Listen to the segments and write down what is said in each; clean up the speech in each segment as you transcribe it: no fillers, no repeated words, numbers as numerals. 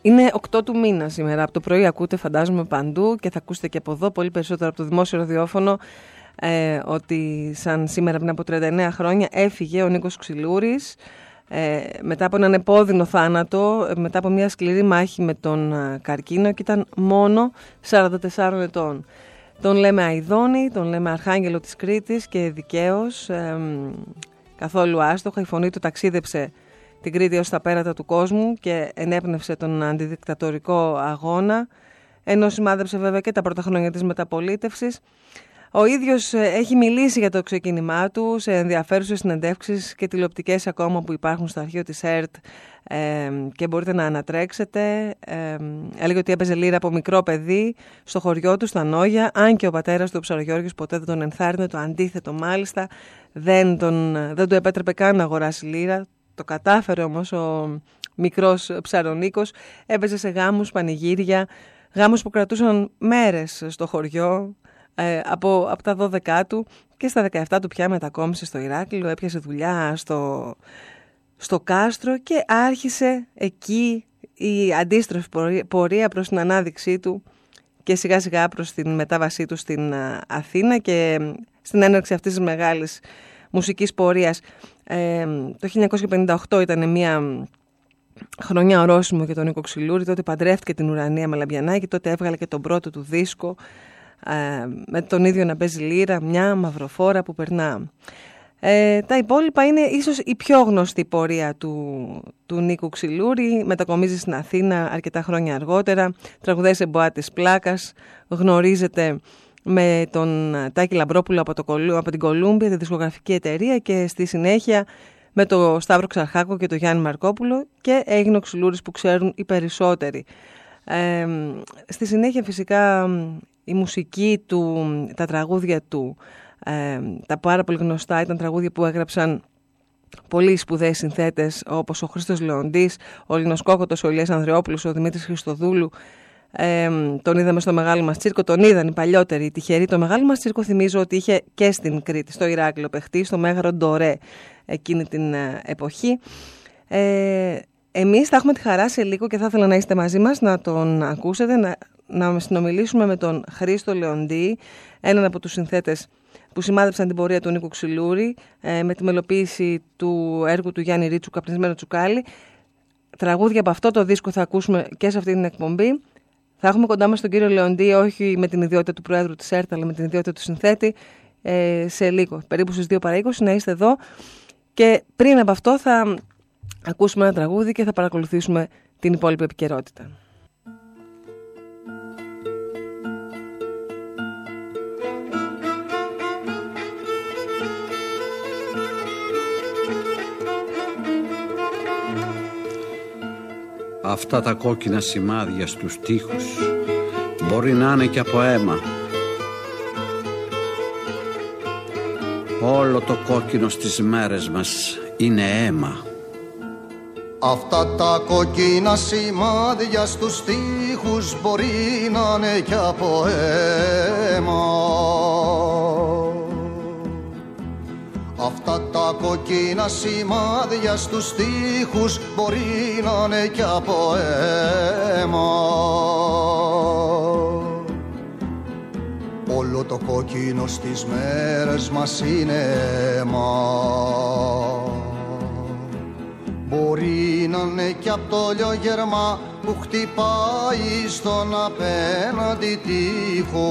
Είναι 8 του μήνα σήμερα. Από το πρωί ακούτε, φαντάζομαι, παντού και θα ακούσετε και από εδώ πολύ περισσότερο από το δημόσιο ραδιόφωνο ότι σαν σήμερα πριν από 39 χρόνια έφυγε ο Νίκος Ξυλούρης μετά από έναν επώδυνο θάνατο, μετά από μια σκληρή μάχη με τον καρκίνο και ήταν μόνο 44 ετών. Τον λέμε Αηδόνη, τον λέμε Αρχάγγελο της Κρήτης και δικαίως, καθόλου άστοχα. Η φωνή του ταξίδεψε την Κρήτη ως τα πέρατα του κόσμου και ενέπνευσε τον αντιδικτατορικό αγώνα, ενώ σημάδεψε βέβαια και τα πρώτα χρόνια της μεταπολίτευσης. Ο ίδιος έχει μιλήσει για το ξεκίνημά του σε ενδιαφέρουσες συνεντεύξεις και τηλεοπτικές ακόμα που υπάρχουν στο αρχείο της ΕΡΤ και μπορείτε να ανατρέξετε. Έλεγε ότι έπαιζε λύρα από μικρό παιδί στο χωριό του, στα Νόγια, αν και ο πατέρας του, ο Ψαρογιώργης, ποτέ δεν τον ενθάρρυνε, το αντίθετο μάλιστα, δεν του επέτρεπε καν να αγοράσει λύρα. Το κατάφερε όμως ο μικρός Ψαρονίκος, έπαιζε σε γάμους, πανηγύρια, γάμους που κρατούσαν μέρες στο χωριό. Από τα 12 του και στα 17 του πια μετακόμισε στο Ηράκλειο, έπιασε δουλειά στο κάστρο και άρχισε εκεί η αντίστροφη πορεία προς την ανάδειξή του και σιγά σιγά προς την μετάβασή του στην Αθήνα και στην έναρξη αυτής της μεγάλης μουσικής πορείας. Το 1958 ήταν μια χρονιά ορόσημο για τον Νίκο Ξυλούρη. Τότε παντρεύτηκε την Ουρανία Μελαμπιανάκη, τότε έβγαλε και τον πρώτο του δίσκο με τον ίδιο να παίζει λύρα, μια μαυροφόρα που περνά. Τα υπόλοιπα είναι ίσως η πιο γνωστή πορεία του Νίκου Ξυλούρη. Μετακομίζει στην Αθήνα αρκετά χρόνια αργότερα, τραγουδάει σε μποά της Πλάκας, γνωρίζεται με τον Τάκη Λαμπρόπουλο από την Κολούμπια, τη δισκογραφική εταιρεία, και στη συνέχεια με τον Σταύρο Ξαρχάκο και τον Γιάννη Μαρκόπουλο, και έγινε ο Ξυλούρης που ξέρουν οι περισσότεροι. Στη συνέχεια φυσικά η μουσική του, τα τραγούδια του, τα πάρα πολύ γνωστά ήταν τραγούδια που έγραψαν πολλοί σπουδαίοι συνθέτες όπως ο Χρήστος Λεοντής, ο Λίνος Κόκοτος, ο Ηλίας Ανδρεόπουλος, ο Δημήτρης Χριστοδούλου. Τον είδαμε στο Μεγάλο Μας Τσίρκο, τον είδαν οι παλιότεροι, οι τυχεροί. Το Μεγάλο Μας Τσίρκο θυμίζω ότι είχε και στην Κρήτη, στο Ηράκλειο παιχτή, στο Μέγαρο Ντορέ εκείνη την εποχή. Εμείς θα έχουμε τη χαρά σε λίγο και θα ήθελα να είστε μαζί μας, να τον ακούσετε, να συνομιλήσουμε με τον Χρήστο Λεοντή, έναν από τους συνθέτες που σημάδεψαν την πορεία του Νίκου Ξυλούρη, με τη μελοποίηση του έργου του Γιάννη Ρίτσου, Καπνισμένο Τσουκάλι. Τραγούδια από αυτό το δίσκο θα ακούσουμε και σε αυτή την εκπομπή. Θα έχουμε κοντά μας τον κύριο Λεοντή, όχι με την ιδιότητα του Προέδρου της ΕΡΤ, αλλά με την ιδιότητα του συνθέτη, σε λίγο, περίπου στις 2 παρά 20, να είστε εδώ. Και πριν από αυτό θα ακούσουμε ένα τραγούδι και θα παρακολουθήσουμε την υπόλοιπη επικαιρότητα. Αυτά τα κόκκινα σημάδια στους τοίχους μπορεί να είναι και από αίμα. Όλο το κόκκινο στις μέρες μας είναι αίμα. Αυτά τα κόκκινα σημάδια στους τοίχους μπορεί να είναι και από αίμα. Αυτά τα κόκκινα σημάδια στους τοίχους μπορεί να είναι και από αίμα. Όλο το κόκκινο στις μέρες μας είναι αίμα. Μπορεί να είναι και από το λιογερμά που χτυπάει στον απέναντι τοίχο.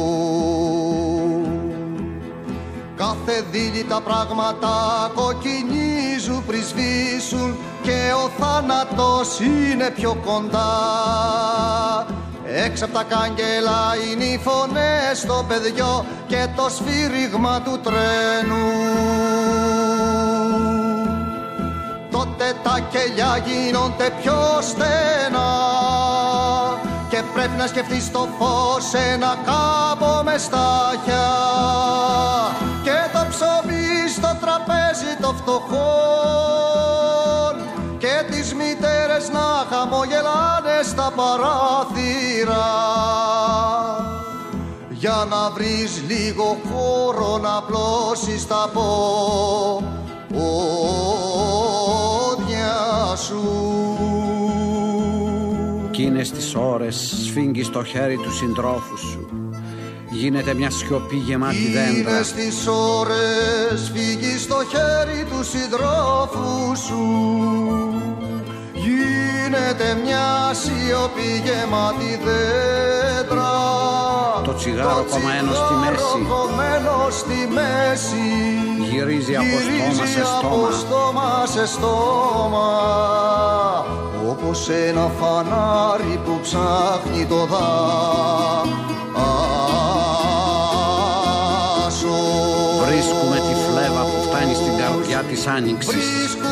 Κάθε δίλη τα πράγματα κοκκινίζουν πριν σβήσουν και ο θάνατος είναι πιο κοντά. Έξω απ' τα κάγκελα είναι οι φωνές στο παιδιό και το σφύριγμα του τρένου. Τότε τα κελιά γίνονται πιο στενά και πρέπει να σκεφτείς το φως ένα κάμπο με στάχια και το ψωμί στο τραπέζι το φτωχόν και τις μητέρες να χαμογελάνε στα παράθυρα για να βρεις λίγο χώρο να απλώσεις τα πόδια σου. Εκείνες τις ώρες σφίγγεις το χέρι του συντρόφου σου. Γίνεται μια σιωπή γεμάτη δέντρα. Εκείνες τις ώρες φύγεις το χέρι του συντρόφου σου. Γίνεται μια σιωπή γεμάτη δέντρα. Το τσιγάρο κομμένο στη μέση γυρίζει από στόμα σε στόμα, όπως ένα φανάρι που ψάχνει το δάσος. Βρίσκουμε τη φλέβα που φτάνει στην καρδιά της άνοιξης.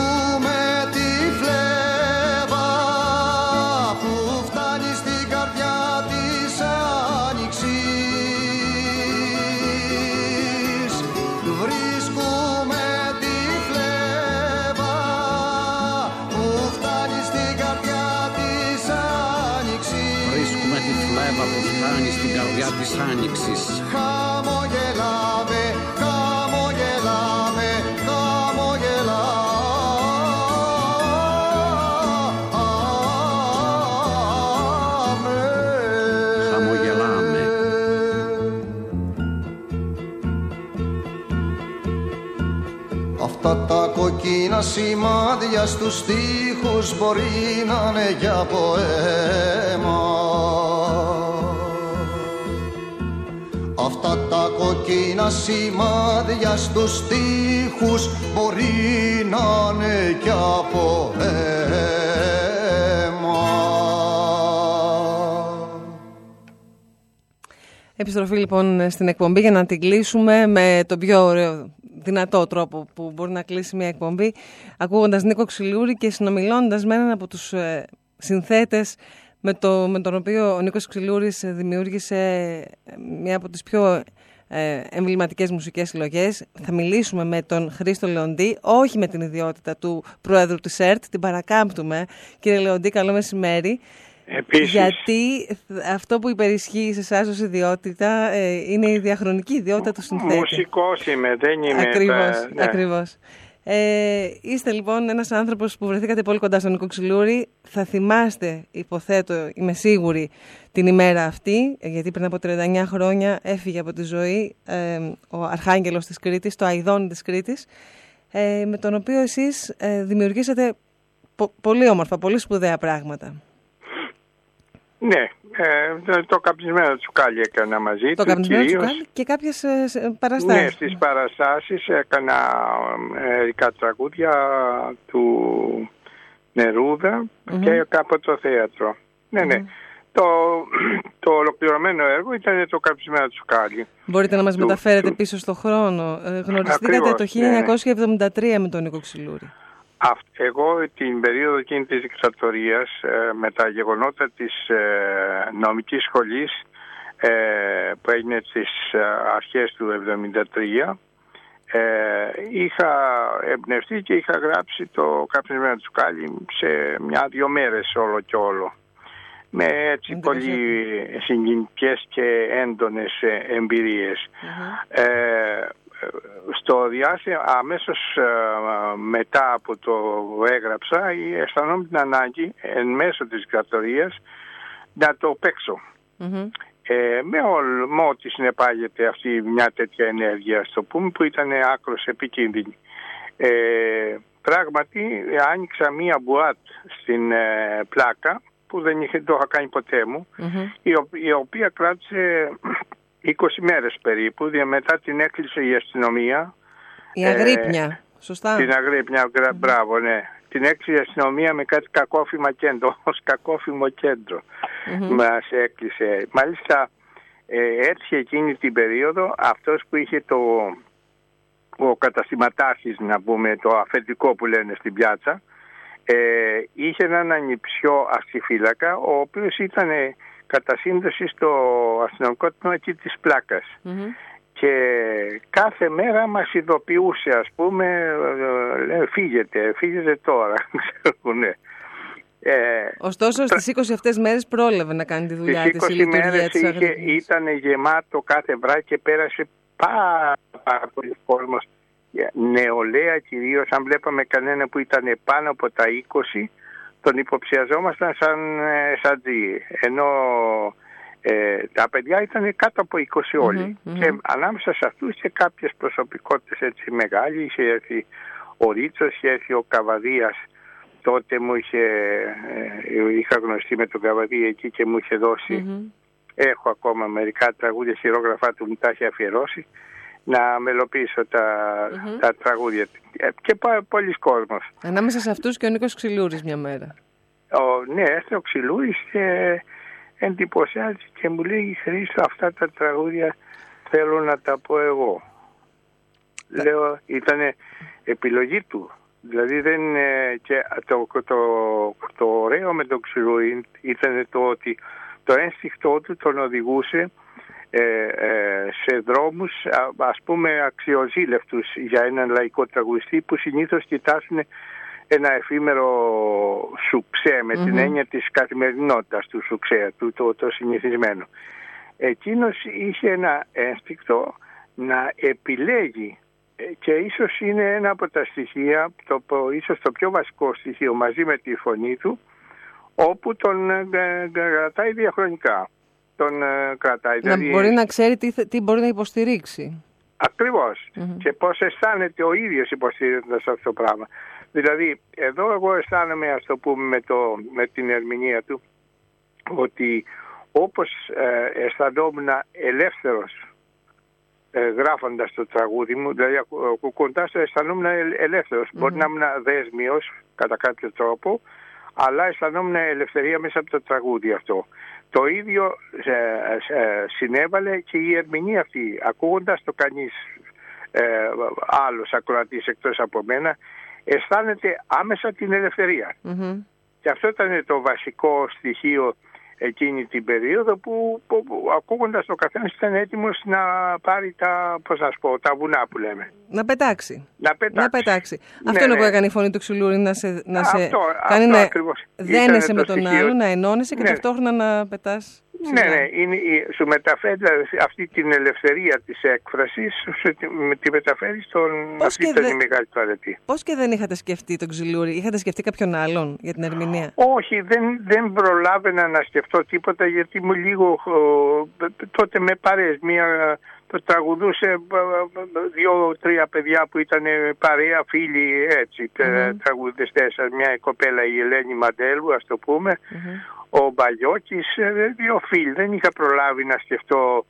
Στην καρδιά της άνοιξης. Χαμογελάμε, χαμογελάμε, χαμογελάμε. Αυτά τα κοκκίνα σημάδια στους στίχους μπορεί να είναι για ποέμα. Αυτά τα κοκκίνα σημάδια στους στίχους μπορεί να είναι κι από αίμα. Επιστροφή λοιπόν στην εκπομπή για να την κλείσουμε με τον πιο ωραίο δυνατό τρόπο που μπορεί να κλείσει μια εκπομπή, ακούγοντας Νίκο Ξυλούρη και συνομιλώντας με έναν από τους συνθέτες με τον οποίο ο Νίκος Ξυλούρης δημιούργησε μία από τις πιο εμβληματικές μουσικές συλλογές. Θα μιλήσουμε με τον Χρήστο Λεοντή, όχι με την ιδιότητα του Πρόεδρου της ΕΡΤ, την παρακάμπτουμε. Κύριε Λεοντή, καλό μεσημέρι. Επίσης. Γιατί αυτό που υπερισχύει σε εσάς ως ιδιότητα είναι η διαχρονική ιδιότητα του συνθέτη. Μουσικός είμαι, δεν είμαι... Ακριβώς. Είστε λοιπόν ένας άνθρωπος που βρεθήκατε πολύ κοντά στον Νίκο Ξυλούρη. Θα θυμάστε, υποθέτω, είμαι σίγουρη, την ημέρα αυτή, γιατί πριν από 39 χρόνια έφυγε από τη ζωή ο Αρχάγγελος της Κρήτης, το Αηδόνι της Κρήτης, με τον οποίο εσείς δημιουργήσατε πολύ όμορφα, πολύ σπουδαία πράγματα. Ναι, το καπνισμένο τσουκάλι έκανα μαζί του. Το καπνισμένο τσουκάλι και κάποιες παραστάσεις. Ναι, στις παραστάσεις έκανα μερικά τραγούδια του Νερούδα και κάπου το θέατρο. Ναι. Το ολοκληρωμένο έργο ήταν το καπνισμένο τσουκάλι. Μπορείτε να μας μεταφέρετε πίσω στο χρόνο. Γνωριστήκατε το 1973 με τον Νίκο Ξυλούρη. Εγώ την περίοδο εκείνη της δικτατορίας, με τα γεγονότα της νομικής σχολής που έγινε στις αρχές του 1973, είχα εμπνευστεί και είχα γράψει το καπνισμένο τσουκάλι σε 1-2 μέρες όλο και όλο, με έτσι πολύ συγκινητικές και έντονες εμπειρίες. Στο διάστημα, αμέσως μετά από το έγραψα, αισθανόμουν την ανάγκη εν μέσω της δικτατορίας να το παίξω. Με ό,τι συνεπάγεται αυτή μια τέτοια ενέργεια, στο πούμε, που ήταν άκρως επικίνδυνη. Πράγματι άνοιξα μία μπουάτ στην Πλάκα που δεν το είχα κάνει ποτέ μου, η οποία κράτησε 20 μέρες περίπου, μετά την έκλεισε η αστυνομία. Η Αγρύπνια, σωστά. Την Αγρύπνια, μπράβο, ναι. Την έκλεισε η αστυνομία με κάτι κακόφημα κέντρο, ως κακόφημο κέντρο μας έκλεισε. Μάλιστα έτυχε εκείνη την περίοδο αυτός που είχε ο καταστηματάρχης, να πούμε, το αφεντικό που λένε στην πιάτσα, είχε έναν ανιψιό αστιφύλακα, ο οποίος ήταν κατά σύνδεση στο αστυνομικό τμήμα εκεί της Πλάκας. Και κάθε μέρα μας ειδοποιούσε, ας πούμε, φύγετε τώρα. Ναι. Ωστόσο στις 20 αυτές μέρες πρόλαβε να κάνει τη δουλειά της, η λειτουργία της Αγρύπνιας. Ήταν γεμάτο κάθε βράδυ και πέρασε πάρα πολύ κόσμος, νεολαία κυρίως. Αν βλέπαμε κανένα που ήταν πάνω από τα 20, τον υποψιαζόμασταν σαν Σατζή, ενώ τα παιδιά ήταν κάτω από 20 όλοι. Και ανάμεσα σε αυτούς και κάποιες προσωπικότητες έτσι μεγάλοι. Είχε έρθει ο Ρίτσος, είχε έρθει ο Καβαδίας. Τότε είχα γνωστεί με τον Καβαδία εκεί και μου είχε δώσει, έχω ακόμα μερικά τραγούδια, χειρόγραφά του μου τα έχει αφιερώσει, να μελοποιήσω τα τραγούδια. Και πολλοί κόσμος. Ανάμεσα σε αυτούς και ο Νίκος Ξυλούρης μια μέρα. Ναι, έρθει ο Ξυλούρης και εντυπωσιάζει και μου λέει, Χρήστο, αυτά τα τραγούδια θέλω να τα πω εγώ. Λέω, ήταν επιλογή του. Δηλαδή και το ωραίο με τον Ξυλούρη ήταν το ότι το ένστικτό του τον οδηγούσε σε δρόμους ας πούμε αξιοζήλευτους για έναν λαϊκό τραγουδιστή που συνήθως κοιτάσουν ένα εφήμερο σουξέ με την έννοια της καθημερινότητας του σουξέ, το συνηθισμένο. Εκείνος είχε ένα ένστικτο να επιλέγει και ίσως είναι ένα από τα στοιχεία, ίσως το πιο βασικό στοιχείο μαζί με τη φωνή του, όπου τον κρατάει διαχρονικά. Να μπορεί να ξέρει τι μπορεί να υποστηρίξει. Ακριβώς. Και πώς αισθάνεται ο ίδιος υποστηρίζοντας αυτό το πράγμα. Δηλαδή, εδώ εγώ αισθάνομαι, ας το πούμε, με την ερμηνεία του, ότι όπως αισθανόμουν ελεύθερος γράφοντας το τραγούδι μου, δηλαδή κοντά στο αισθανόμουν ελεύθερος. Μπορεί να ήμουν δέσμιος κατά κάποιο τρόπο, αλλά αισθανόμουν ελευθερία μέσα από το τραγούδι αυτό. Το ίδιο συνέβαλε και η ερμηνεία αυτή. Ακούγοντας το κανείς άλλος ακροατής εκτός από μένα, αισθάνεται άμεσα την ελευθερία. Και αυτό ήταν το βασικό στοιχείο εκείνη την περίοδο που ακούγοντας το καθένας ήταν έτοιμος να πάρει τα βουνά που λέμε. Να πετάξει. Ναι, αυτό είναι που έκανε η φωνή του Ξυλούρη, να σε κάνει να δένεσαι με τον άλλο, να ενώνεσαι και ταυτόχρονα να πετάς. Ναι, σου μεταφέρει αυτή την ελευθερία της έκφρασης, τη μεταφέρει αυτή την μεγάλη του αρετή. Πώς και δεν είχατε σκεφτεί τον Ξυλούρη, είχατε σκεφτεί κάποιον άλλον για την ερμηνεία? Όχι, δεν προλάβαινα να σκεφτώ τίποτα, γιατί μου λίγο τότε με παρέες. Το τραγουδούσε 2-3 παιδιά που ήταν παρέα, φίλοι έτσι, τραγουδιστές. Μια κοπέλα, η Ελένη Μαντέλου, ας το πούμε, ο Μπαγιώκης, 2 φίλοι. Δεν είχα προλάβει να σκεφτώ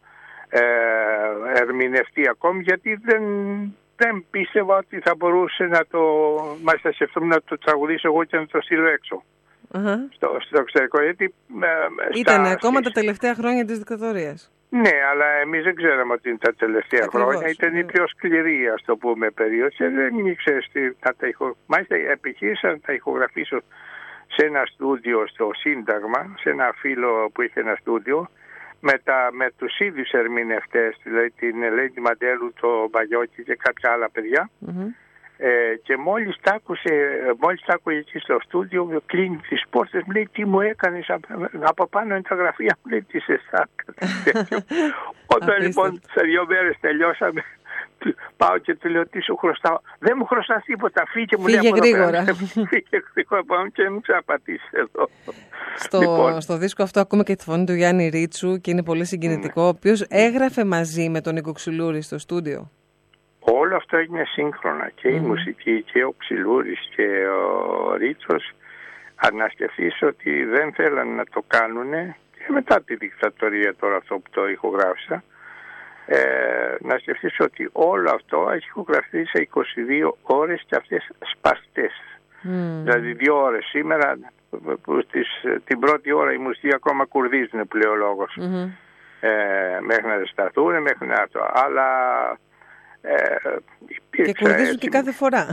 ερμηνευτή ακόμη, γιατί δεν πίστευα ότι θα μπορούσε μάλιστα σκεφτόμουν να το τραγουδήσω εγώ και να το στείλω έξω. Στο εξωτερικό, γιατί ήταν ακόμα τα τελευταία χρόνια της δικτατορίας. Ναι, αλλά εμείς δεν ξέραμε ότι είναι τα τελευταία χρόνια. Ήταν η πιο σκληρή, ας το πούμε, περίοδο. Δεν ήξερες τι να τα μάλιστα επιχείρησα να τα ηχογραφήσω σε ένα στούντιο στο Σύνταγμα, σε ένα φίλο που είχε ένα στούντιο, με τους ίδιους ερμηνευτές, δηλαδή την Ελένη Μαντέλου, το Μπαγιώκη και κάποια άλλα παιδιά. Και μόλις τα άκουε εκεί στο στούντιο, κλείνει τις πόρτες, μου λέει, τι μου έκανες, από πάνω είναι τα γραφεία, μου λέει, τι σε σάκα. Όταν λοιπόν σε 2 μέρες τελειώσαμε, πάω και του λέω, τι σου χρωστάω? Δεν μου χρωστάς τίποτα, φύγε, μου λέει. Φύγε γρήγορα. Φύγε γρήγορα και μου ξαναπατήσεις εδώ. Στο δίσκο αυτό ακούμε και τη φωνή του Γιάννη Ρίτσου και είναι πολύ συγκινητικό, ο οποίος έγραφε μαζί με τον Νίκο Ξυλούρη στο στούντιο. Όλο αυτό έγινε σύγχρονα, και η μουσική και ο Ξυλούρης και ο Ρίτσος. Αν σκεφτείς ότι δεν θέλανε να το κάνουνε, και μετά τη δικτατορία τώρα αυτό που το ηχογράφησα, να σκεφτείς ότι όλο αυτό έχει ηχογραφηθεί σε 22 ώρες και αυτές σπαστές. Δηλαδή 2 ώρες σήμερα, που την πρώτη ώρα οι μουσικοί ακόμα κουρδίζουν, που λέει ο λόγος, μέχρι να ζεσταθούν, μέχρι να το. Αλλά και κουρδίζουν και κάθε φορά.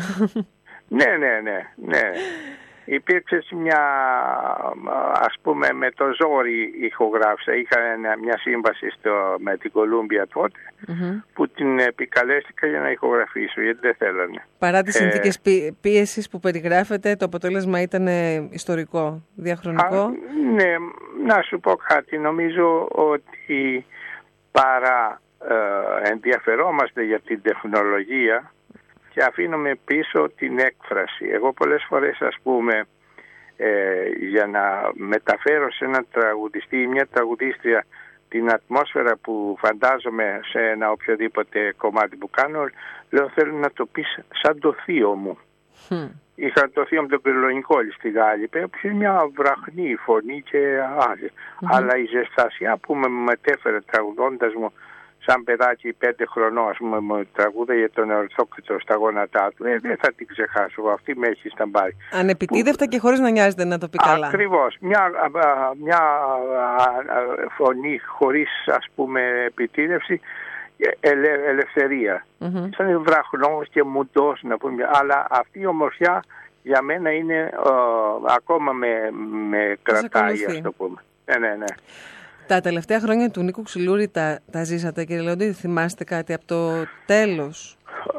Ναι. Υπήρξε μια, ας πούμε, με το ζόρι ηχογράφησα. Είχα μια σύμβαση με την Κολούμπια τότε, που την επικαλέστηκα για να ηχογραφήσω, γιατί δεν θέλανε. Παρά τις συνθήκες πίεσης που περιγράφεται, το αποτέλεσμα ήταν ιστορικό, διαχρονικό. Ναι, να σου πω κάτι. Νομίζω ότι παρά ενδιαφερόμαστε για την τεχνολογία και αφήνουμε πίσω την έκφραση. Εγώ πολλές φορές, ας πούμε, για να μεταφέρω σε έναν τραγουδιστή ή μια τραγουδίστρια την ατμόσφαιρα που φαντάζομαι σε ένα οποιοδήποτε κομμάτι που κάνω, λέω θέλω να το πεις σαν το θείο μου. Είχα το θείο μου τον Πυρλωνικόλη στη Γάλλη, που είναι μια βραχνή φωνή και άλλη. Αλλά η ζεστασιά που με μετέφερε τραγουδώντας μου σαν παιδάκι 5 χρονών, ας πούμε, μου τραγούδαγε τον Εορθόκριτο στα γόνατά του. Δεν θα την ξεχάσω, αυτή με έχει σταμπάρει. Ανεπιτίδευτα και χωρίς να νοιάζεται να το πει καλά. Ακριβώς. Μια φωνή χωρίς, ας πούμε, επιτίδευση, ελευθερία. Σαν βραχνός και μουντός, να πούμε. Αλλά αυτή η ομορφιά για μένα είναι ακόμα με κρατάει, ας το πούμε. Ναι. Τα τελευταία χρόνια του Νίκου Ξυλούρη τα ζήσατε, κύριε Λεοντίδη? Θυμάστε κάτι από το τέλος?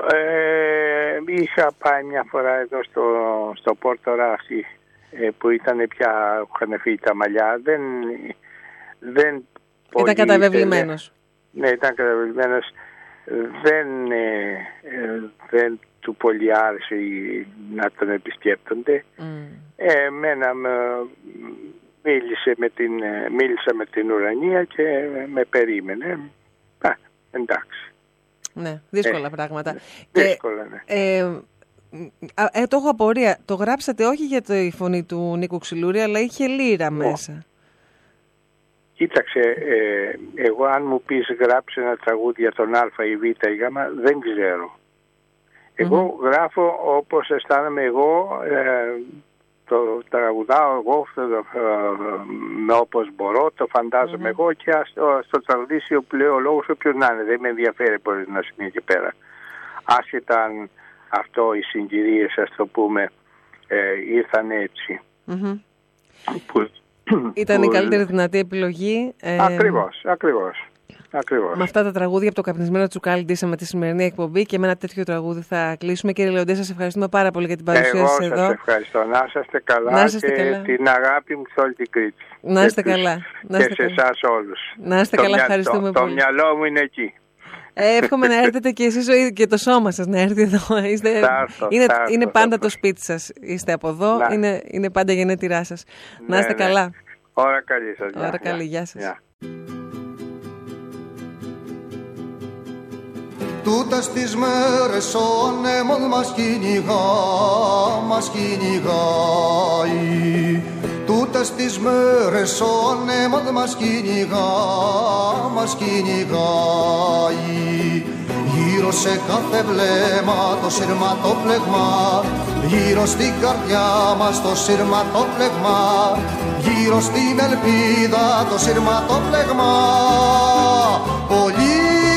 Είχα πάει μια φορά εδώ στο Πόρτο Ράφτη, που ήταν πια, είχαν φύγει τα μαλλιά. Δεν ήταν καταβεβλημένος. Ναι, ήταν καταβεβλημένος. Δεν του πολύ άρεσε να τον επισκέπτονται. Εμένα μίλησα με την Ουρανία και με περίμενε. Εντάξει. Ναι, δύσκολα πράγματα. Δύσκολα, ναι. Το έχω απορία. Το γράψατε όχι για τη φωνή του Νίκου Ξυλούρη, αλλά είχε λύρα μέσα. Κοίταξε, εγώ αν μου πεις γράψε ένα τραγούδι για τον Α ή Β ή Γ, δεν ξέρω. Εγώ γράφω όπως αισθάνομαι εγώ, το τραγουδάω εγώ με όπως μπορώ, το φαντάζομαι εγώ και στο τραγουδίσιο που λέω ο λόγος όποιος να είναι, δεν με ενδιαφέρει μπορεί να σημαίνει και πέρα. Άσχετα αν αυτό οι συγκυρίες, ας το πούμε, ήρθαν έτσι. Ήταν η καλύτερη δυνατή επιλογή. Ακριβώς. Με αυτά τα τραγούδια από το καπνισμένο τσουκάλι ντύσαμε τη σημερινή εκπομπή και με ένα τέτοιο τραγούδι θα κλείσουμε. Κύριε Λεοντέ, σας ευχαριστούμε πάρα πολύ για την παρουσία σας εδώ. Εγώ σας ευχαριστώ. Να είστε καλά και την αγάπη μου σε όλη την Κρήτη. Να είστε καλά. Και σε εσάς όλους. Να είστε καλά, ευχαριστούμε πολύ. Το μυαλό μου είναι εκεί. Εύχομαι να έρθετε και εσείς και το σώμα σας να έρθει εδώ. Είναι πάντα το σπίτι σας. Είστε από εδώ, είναι πάντα γενέτειρά σας. Να είστε καλά. Ώρα καλή σας. Ώρα καλή, γεια σας. Τούτες τις μέρες ο ανέμος μας κυνηγάει. Τούτες τις μέρες ο ανέμος μας κυνηγάει. Γύρω σε κάθε βλέμμα το σειρματόπλεγμα, γύρω στην καρδιά μας το σειρματόπλεγμα, γύρω στην ελπίδα το σειρματόπλεγμα. Πολύ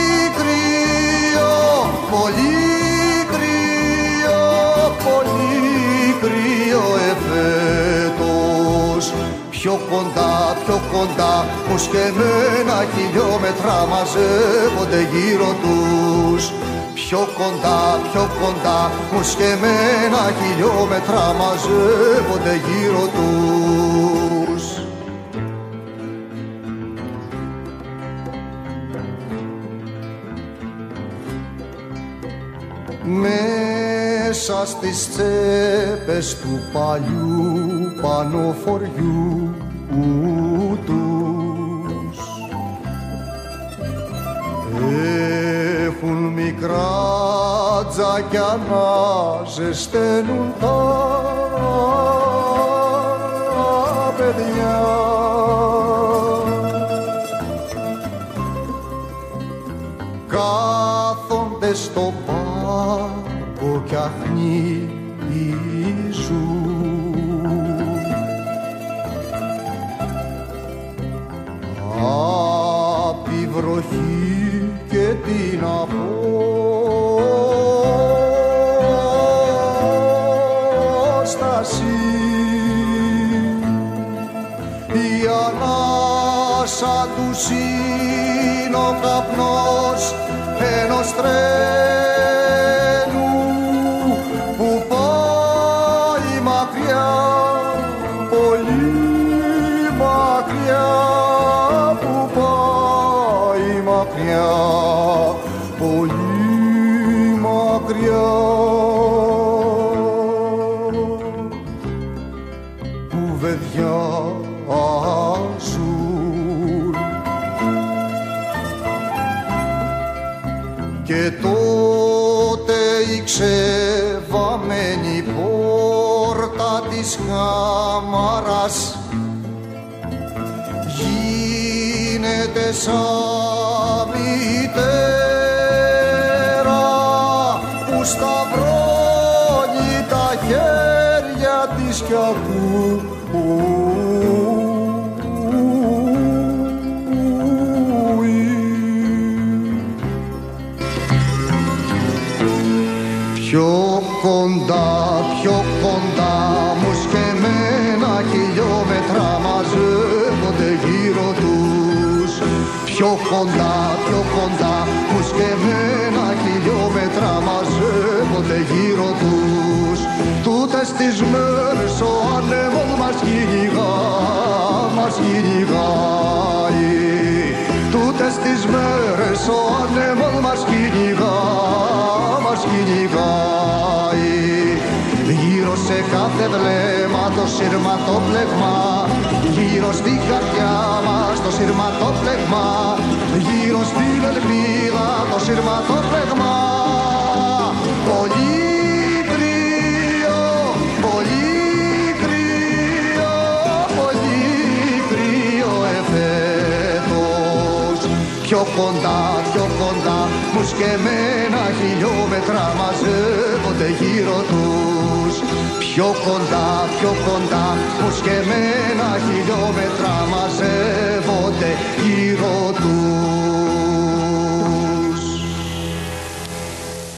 κρύο εφέτος. Πιο κοντά, πως και μένα χιλιόμετρα μαζεύονται γύρω τους. Πιο κοντά, πως και μένα χιλιόμετρα μαζεύονται γύρω τους. Μέσα στις τσέπες του παλιού πανοφοριού τους έχουν μικρά τζακιά να ζεσταίνουν τα παιδιά. Κάθονται στο πάγκο κι αχνίζουν. Απ' τη βροχή και την απόσταση η ανάσα τους είναι ο καπνός ενός τρένου που πάει μακριά, πολύ μακριά, που πάει μακριά, πολύ μακριά, που Και τότε η ξεβαμένη πόρτα της κάμαρας γίνεται σαν μητέρα που σταυρώνει τα χέρια της κι ακούει. Πιο κοντά μου σκεμμένα χιλιόμετρα μαζεύονται γύρω τους. Πιο κοντά μου σκεμμένα χιλιόμετρα μαζεύονται γύρω τους. Τούτες τις μέρες ο άνεμος μας κυνηγάει. Τούτες τις μέρες ο άνεμος μας κυνηγάει. Γύρω σε κάθε βλέμμα το σειρματόπλεγμα, γύρω στη καρδιά μας το σειρματόπλεγμα, γύρω στην ελπίδα το σειρματόπλεγμα. Πολύ κρύο, πολύ κρύο, πολύ κρύο εφέτος. Πιο κοντά μου σκεμμένα χιλιόμετρα μαζεύονται γύρω τους. Πιο κοντά μου σκεμμένα χιλιόμετρα μαζεύονται γύρω τους.